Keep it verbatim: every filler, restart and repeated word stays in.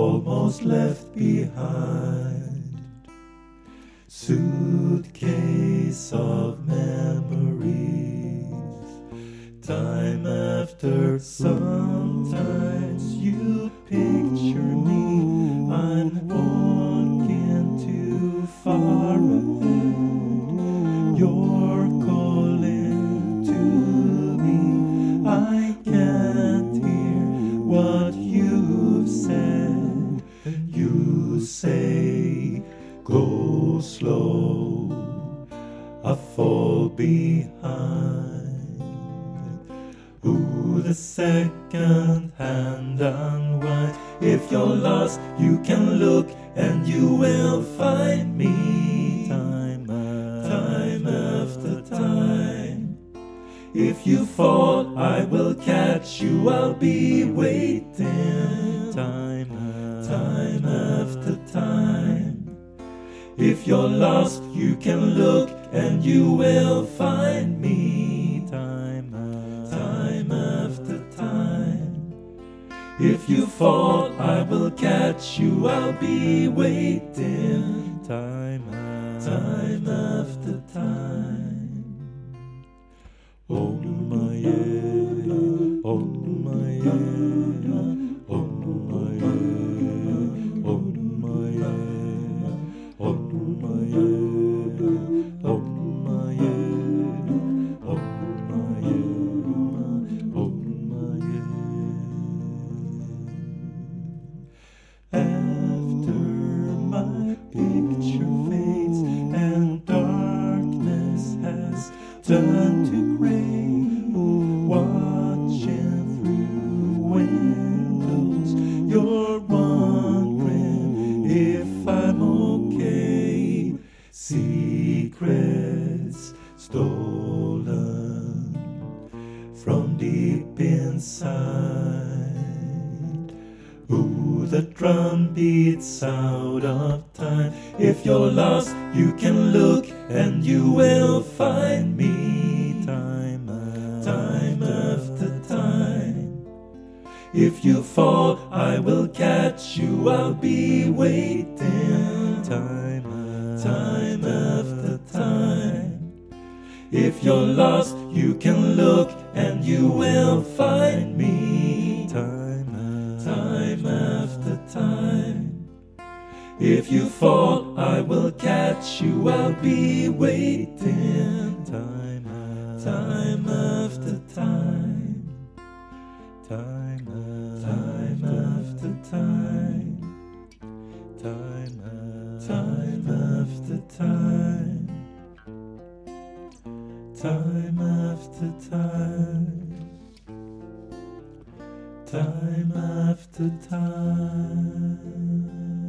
almost left behind. Suitcase of memories. Time after sometimes you picture me. I'm walking too far ahead. You're calling to me. I can't hear what you've said. You say, go slow, I fall behind. Ooh, the second hand unwind. If you're lost, you can look and you will find me. Time, time after time. If you fall, I will catch you, I'll be waiting. Time, time after time. If you're lost, you can look and you will find me. Time, time after time. If you fall, I will catch you, I'll be waiting. Time, time after time. Oh my yeah, oh my yeah, oh my yeah, oh my yeah, oh my yeah, oh my yeah, oh my yeah, oh my yeah. After my picture fades and darkness has turned to grey, watching through windows, you're wondering if I'm okay. Secrets stolen from deep inside. Ooh, the drum beats out of time. If you're lost, you can look and you will find me. Time, time after time. If you fall, I will catch you, I'll be waiting. Time, time after time. If you're lost, you can look and you will find me. Time, time after time. If you fall, I will catch you, I'll be waiting. Time, time after time. Time, time after time. Time, time after time. Time after time. Time after time.